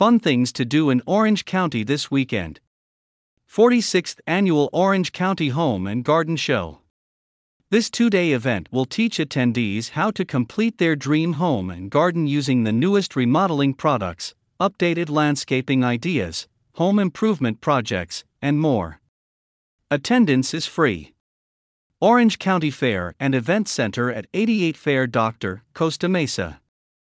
Fun things to do in Orange County this weekend. 46th Annual Orange County Home and Garden Show. This two-day event will teach attendees how to complete their dream home and garden using the newest remodeling products, updated landscaping ideas, home improvement projects, and more. Attendance is free. Orange County Fair and Event Center at 88 Fair Dr. Costa Mesa.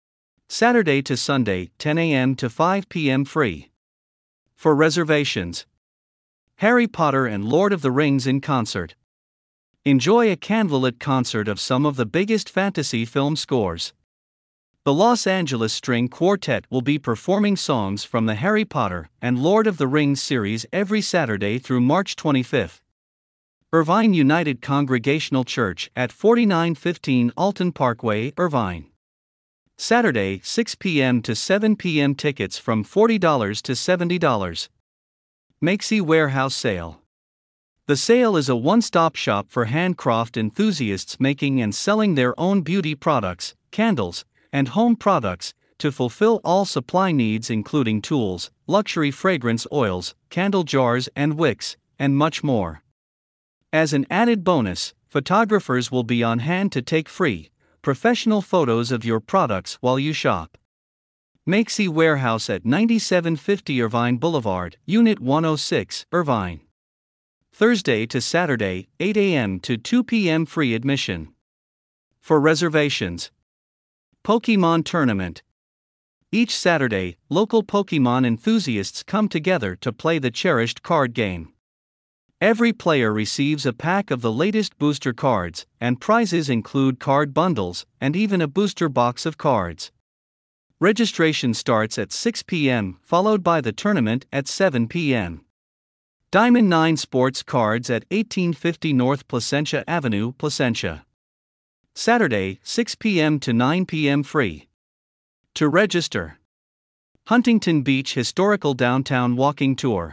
Saturday to Sunday, 10 a.m. to 5 p.m. free. For reservations, Harry Potter and Lord of the Rings in concert. Enjoy a candlelit concert of some of the biggest fantasy film scores. The Los Angeles String Quartet will be performing songs from the Harry Potter and Lord of the Rings series every Saturday through March 25. Irvine United Congregational Church at 4915 Alton Parkway, Irvine. Saturday, 6 p.m. to 7 p.m. Tickets from $40 to $70. Makesy Warehouse Sale. The sale is a one-stop shop for handcraft enthusiasts making and selling their own beauty products, candles, and home products to fulfill all supply needs including tools, luxury fragrance oils, candle jars and wicks, and much more. As an added bonus, photographers will be on hand to take free, professional photos of your products while you shop. Makesy Warehouse at 9750 Irvine Boulevard, Unit 106, Irvine. Thursday to Saturday, 8 a.m. to 2 p.m. free admission. For reservations, Pokémon Tournament. Each Saturday, local Pokémon enthusiasts come together to play the cherished card game. Every player receives a pack of the latest booster cards, and prizes include card bundles and even a booster box of cards. Registration starts at 6 p.m., followed by the tournament at 7 p.m. Diamond 9 Sports Cards at 1850 North Placentia Avenue, Placentia. Saturday, 6 p.m. to 9 p.m. free. To register, Huntington Beach Historical Downtown Walking Tour.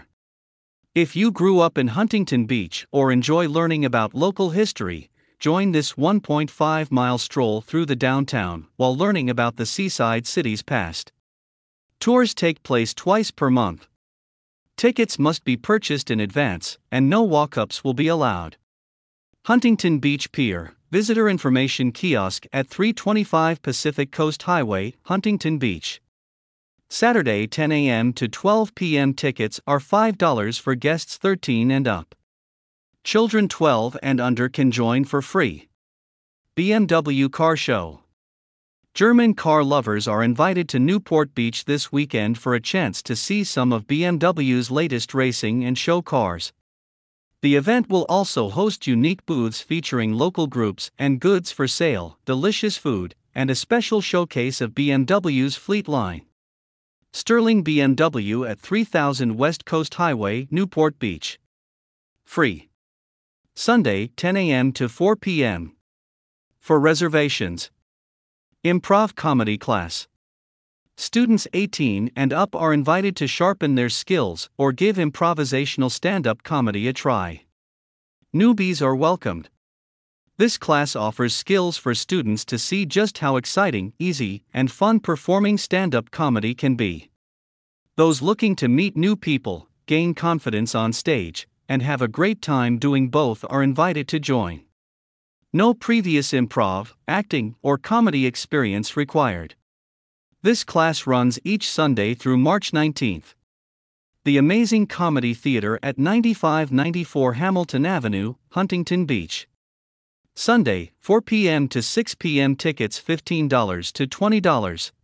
If you grew up in Huntington Beach or enjoy learning about local history, join this 1.5-mile stroll through the downtown while learning about the seaside city's past. Tours take place twice per month. Tickets must be purchased in advance, and no walk-ups will be allowed. Huntington Beach Pier, Visitor Information Kiosk at 325 Pacific Coast Highway, Huntington Beach. Saturday 10 a.m. to 12 p.m. Tickets are $5 for guests 13 and up. Children 12 and under can join for free. BMW Car Show. German car lovers are invited to Newport Beach this weekend for a chance to see some of BMW's latest racing and show cars. The event will also host unique booths featuring local groups and goods for sale, delicious food, and a special showcase of BMW's fleet line. Sterling BMW at 3000 West Coast Highway, Newport Beach. Free. Sunday, 10 a.m. to 4 p.m. For reservations, Improv Comedy Class. Students 18 and up are invited to sharpen their skills or give improvisational stand-up comedy a try. Newbies are welcomed. This class offers skills for students to see just how exciting, easy, and fun performing stand-up comedy can be. Those looking to meet new people, gain confidence on stage, and have a great time doing both are invited to join. No previous improv, acting, or comedy experience required. This class runs each Sunday through March 19th. The Amazing Comedy Theater at 9594 Hamilton Avenue, Huntington Beach. Sunday, 4 p.m. to 6 p.m. Tickets $15 to $20.